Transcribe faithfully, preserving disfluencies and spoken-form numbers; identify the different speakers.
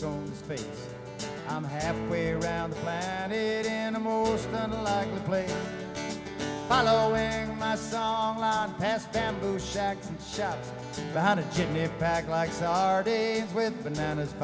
Speaker 1: on his face. I'm halfway around the planet in a most unlikely place, following my song line past bamboo shacks and shops, behind a jitney packed like sardines with bananas